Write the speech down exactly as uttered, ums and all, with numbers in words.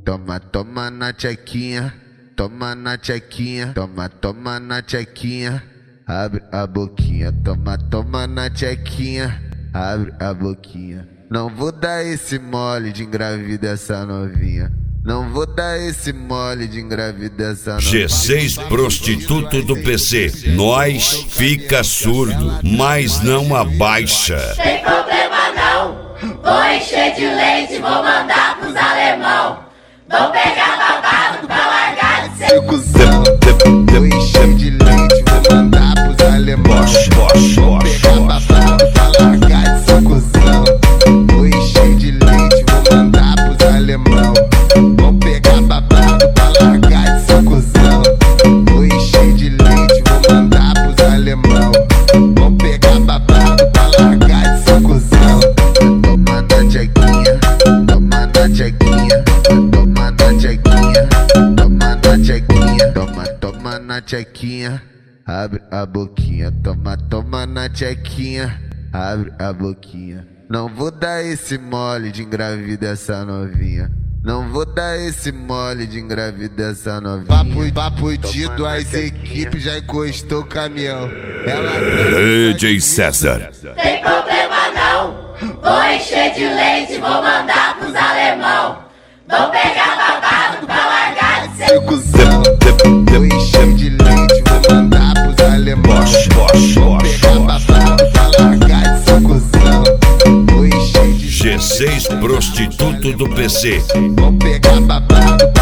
Toma, toma na tchequinha, toma na tchequinha, toma, toma na tchequinha, abre a boquinha, toma, toma na tchequinha, abre a boquinha. Não vou dar esse mole de engravida essa novinha. Não vou dar esse mole de engravida essa novinha. G seis prostituto do P C. Nós fica surdo, mas não abaixa. Tem problema não. Vou encher de leite, vou mandar pros alemão. Vou pegar babado pra largar de ser cuzão. Vou encher de leite, vou mandar pros alemão. Vou pegar babado pra largar de ser cuzão. Vou encher de leite, vou mandar pros alemão. Vou pegar babado pra largar de ser cuzão. Vou encher de leite, vou mandar pros alemão. Vou pegar babado pra largar de ser cuzão. Toma na tchequinha, toma na tchequinha, toma na tchequinha, toma na tchequinha, toma, toma na tchequinha, abre a boquinha, toma, toma na tchequinha, abre a boquinha. Não vou dar esse mole de engravida essa novinha. Não vou dar esse mole de engravida essa novinha. Papo, papo de duas equipes, já encostou o caminhão. Ela... D J César. Tem problema não. Vou encher de leite, vou mandar pros alemão. Vou pegar babado pra largar de ser cuzão. Vou encher de leite, vou mandar pros alemão. Vou pegar babado pra largar de ser cuzão. Vou encher de G seis prostituto do P C. Vou pegar babado